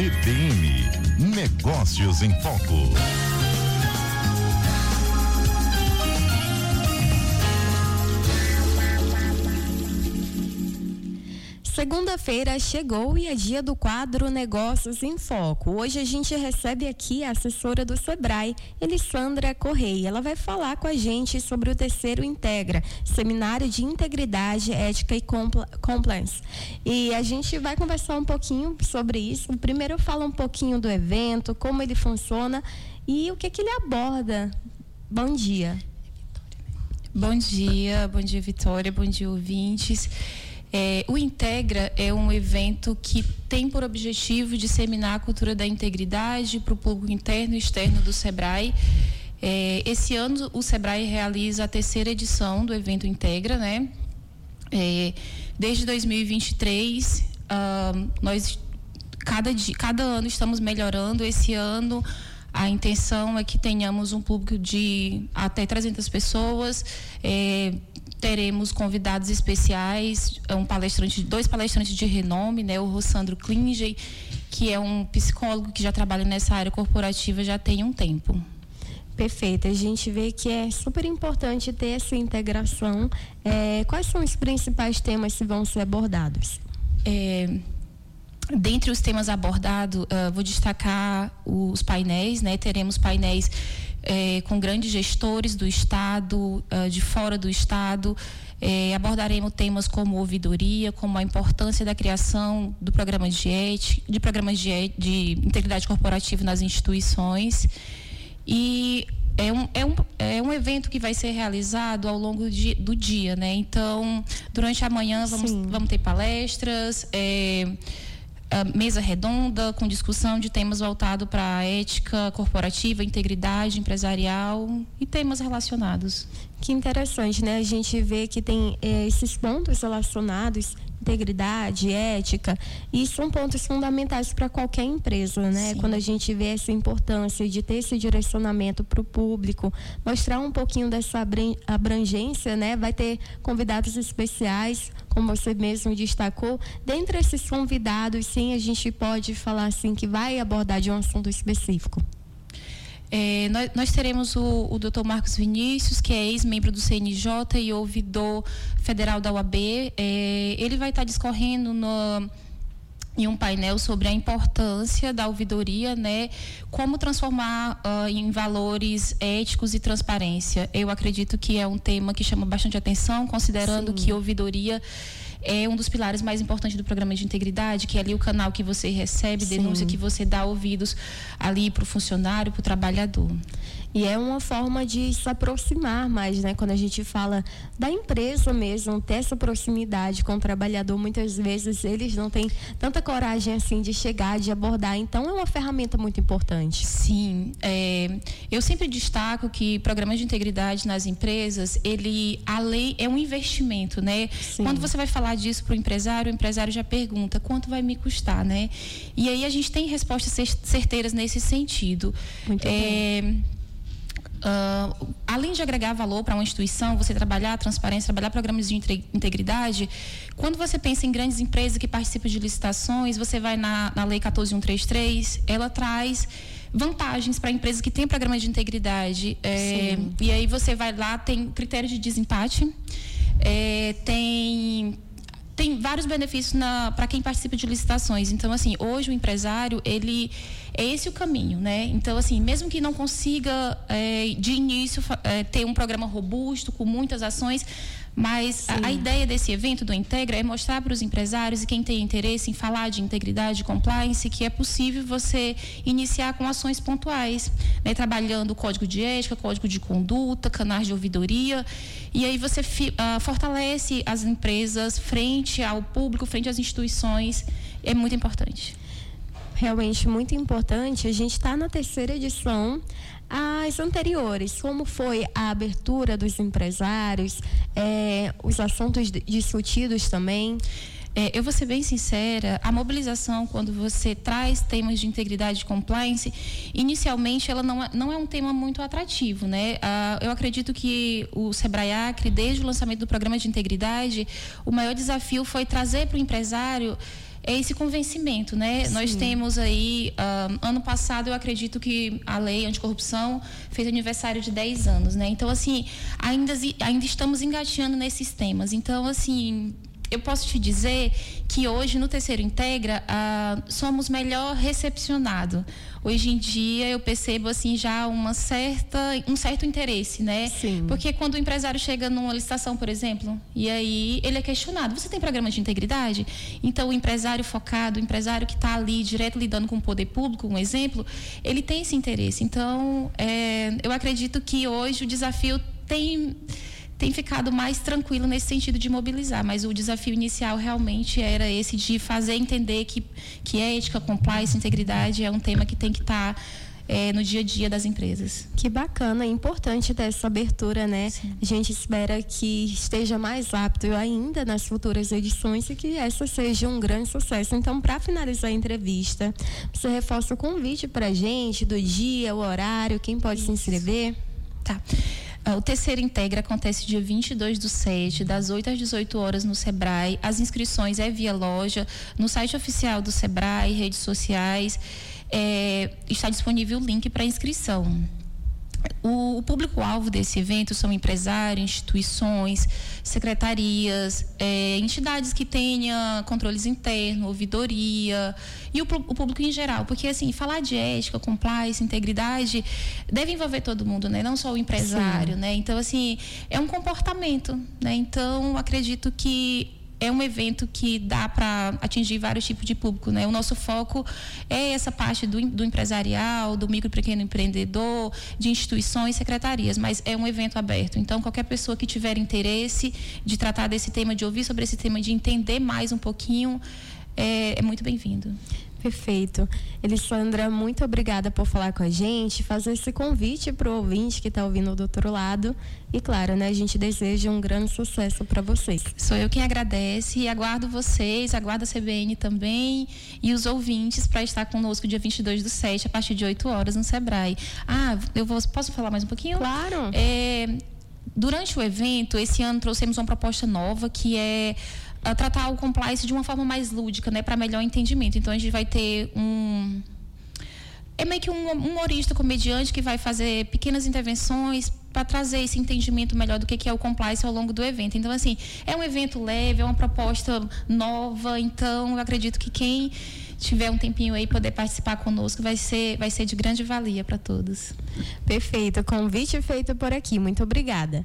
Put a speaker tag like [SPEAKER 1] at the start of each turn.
[SPEAKER 1] CBN, Negócios em Foco.
[SPEAKER 2] Segunda-feira chegou e é dia do quadro Negócios em Foco. Hoje a gente recebe aqui a assessora do Sebrae, Elissandra Correia. Ela vai falar com a gente sobre o terceiro Integra, Seminário de Integridade, Ética e Compliance. E a gente vai conversar um pouquinho sobre isso. Primeiro eu falo um pouquinho do evento, como ele funciona e o que ele aborda. Bom dia.
[SPEAKER 3] Bom dia, Vitória, bom dia, ouvintes. O Integra é um evento que tem por objetivo disseminar a cultura da integridade para o público interno e externo do Sebrae. Esse ano o Sebrae realiza a terceira edição do evento Integra, né? Desde 2023, nós cada ano estamos melhorando. Esse ano a intenção é que tenhamos um público de até 300 pessoas. Teremos convidados especiais, dois palestrantes de renome, né? O Rossandro Klinger, que é um psicólogo que já trabalha nessa área corporativa já tem um tempo.
[SPEAKER 2] Perfeito, a gente vê que é super importante ter essa integração. Quais são os principais temas que vão ser abordados?
[SPEAKER 3] Dentre os temas abordados, vou destacar os painéis, né? Teremos painéis com grandes gestores do Estado, de fora do Estado. Abordaremos temas como ouvidoria, como a importância da criação do programa de programas de integridade corporativa nas instituições. E é um evento que vai ser realizado ao longo do dia, né? Então, durante a manhã vamos ter palestras, mesa redonda com discussão de temas voltados para a ética corporativa, integridade empresarial e temas relacionados.
[SPEAKER 2] Que interessante, né? A gente vê que tem esses pontos relacionados, integridade, ética, e são pontos fundamentais para qualquer empresa, né? Sim. Quando a gente vê essa importância de ter esse direcionamento para o público, mostrar um pouquinho dessa abrangência, né? Vai ter convidados especiais, como você mesmo destacou. Dentre esses convidados, sim, a gente pode falar assim que vai abordar de um assunto específico.
[SPEAKER 3] Nós teremos o Dr. Marcos Vinícius, que é ex-membro do CNJ e ouvidor federal da UAB. Ele vai estar discorrendo em um painel sobre a importância da ouvidoria, né? Como transformar em valores éticos e transparência. Eu acredito que é um tema que chama bastante atenção, considerando que ouvidoria é um dos pilares mais importantes do programa de integridade, que é ali o canal que você recebe denúncia, que você dá ouvidos ali para o funcionário, para o trabalhador. E é uma forma de se aproximar mais, né? Quando a gente fala da empresa mesmo, ter essa proximidade com o trabalhador, muitas vezes eles não têm tanta coragem assim de chegar, de abordar. Então, é uma ferramenta muito importante. Sim. Eu sempre destaco que programas de integridade nas empresas, a lei é um investimento, né? Sim. Quando você vai falar disso para o empresário já pergunta quanto vai me custar, né? E aí a gente tem respostas certeiras nesse sentido. Muito bem. Além de agregar valor para uma instituição, você trabalhar a transparência, trabalhar programas de integridade, quando você pensa em grandes empresas que participam de licitações, você vai na Lei 14.133, ela traz vantagens para empresas que têm programas de integridade. E aí você vai lá, tem critério de desempate, tem vários benefícios para quem participa de licitações. Então, assim, hoje o empresário, é esse o caminho, né? Então, assim, mesmo que não consiga, de início, ter um programa robusto, com muitas ações, mas a ideia desse evento do Integra é mostrar para os empresários e quem tem interesse em falar de integridade e compliance que é possível você iniciar com ações pontuais, né? Trabalhando o código de ética, código de conduta, canais de ouvidoria, e aí você fortalece as empresas frente ao público, frente às instituições. É muito importante.
[SPEAKER 2] Realmente muito importante. A gente está na terceira edição. As anteriores, como foi a abertura dos empresários, os assuntos discutidos também?
[SPEAKER 3] Eu vou ser bem sincera, a mobilização, quando você traz temas de integridade e compliance, inicialmente ela não é um tema muito atrativo, né? Eu acredito que o Sebrae Acre, desde o lançamento do programa de integridade, o maior desafio foi trazer para o empresário é esse convencimento, né?
[SPEAKER 2] Sim.
[SPEAKER 3] Nós temos aí, ano passado, eu acredito que a lei anticorrupção fez aniversário de 10 anos, né? Então, assim, ainda estamos engateando nesses temas. Então, assim, eu posso te dizer que hoje, no Terceiro Integra, somos melhor recepcionados. Hoje em dia, eu percebo, assim, já um certo interesse, né?
[SPEAKER 2] Sim.
[SPEAKER 3] Porque quando o empresário chega numa licitação, por exemplo, e aí ele é questionado, você tem programa de integridade? Então, o empresário focado, o empresário que está ali, direto lidando com o poder público, um exemplo, ele tem esse interesse. Então, eu acredito que hoje o desafio tem ficado mais tranquilo nesse sentido de mobilizar, mas o desafio inicial realmente era esse de fazer entender que ética, compliance, integridade é um tema que tem que estar no dia a dia das empresas.
[SPEAKER 2] Que bacana, é importante ter essa abertura, né?
[SPEAKER 3] Sim.
[SPEAKER 2] A gente espera que esteja mais apto ainda nas futuras edições e que essa seja um grande sucesso. Então, para finalizar a entrevista, você reforça o convite para a gente do dia, o horário, quem pode se inscrever?
[SPEAKER 3] Tá. O Terceiro Integra acontece dia 22/7, das 8 às 18 horas no Sebrae. As inscrições é via loja, no site oficial do Sebrae, redes sociais. Está disponível o link para inscrição. O público-alvo desse evento são empresários, instituições, secretarias, entidades que tenham controles internos, ouvidoria e o público em geral. Porque, assim, falar de ética, compliance, integridade deve envolver todo mundo, né? Não só o empresário, né? Então, assim, é um comportamento, né? Então, acredito que é um evento que dá para atingir vários tipos de público, né? O nosso foco é essa parte do empresarial, do micro e pequeno empreendedor, de instituições, secretarias, mas é um evento aberto. Então, qualquer pessoa que tiver interesse de tratar desse tema, de ouvir sobre esse tema, de entender mais um pouquinho, é muito bem-vindo.
[SPEAKER 2] Perfeito. Elisandra, muito obrigada por falar com a gente, fazer esse convite para o ouvinte que está ouvindo do outro lado. E, claro, né, a gente deseja um grande sucesso para vocês.
[SPEAKER 3] Sou eu quem agradece e aguardo vocês, aguardo a CBN também e os ouvintes para estar conosco dia 22/7, a partir de 8 horas no Sebrae. Posso falar mais um pouquinho?
[SPEAKER 2] Claro.
[SPEAKER 3] Durante o evento, esse ano trouxemos uma proposta nova que é tratar o compliance de uma forma mais lúdica, né, para melhor entendimento. Então, a gente vai ter meio que um humorista, comediante que vai fazer pequenas intervenções para trazer esse entendimento melhor do que é o compliance ao longo do evento. Então, assim, é um evento leve, é uma proposta nova. Então, eu acredito que quem tiver um tempinho aí poder participar conosco vai ser de grande valia para todos.
[SPEAKER 2] Perfeito. Convite feito por aqui. Muito obrigada.